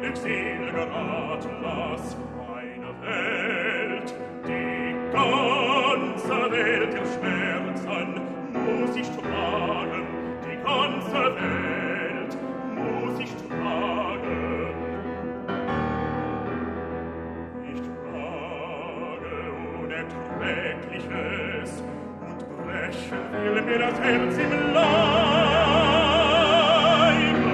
glücksel'ger Atlas, meine Welt, die ganze Welt ihr Schmerzen muss ich tragen, die ganze Welt muss ich tragen. Ich trage Unerträgliches und brechen will mir das Herz im Leibe.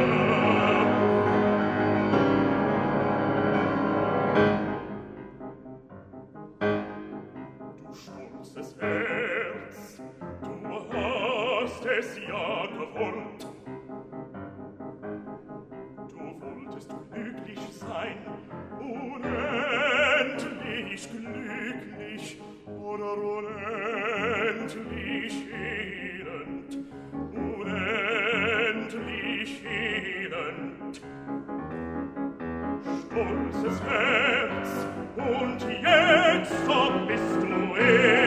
Du stolzes Herz, du hast es ja gewollt. Du wolltest glücklich sein, unendlich glücklich oder unendlich elend, unendlich elend. Stolzes Herz, und jetzt so bist du elend.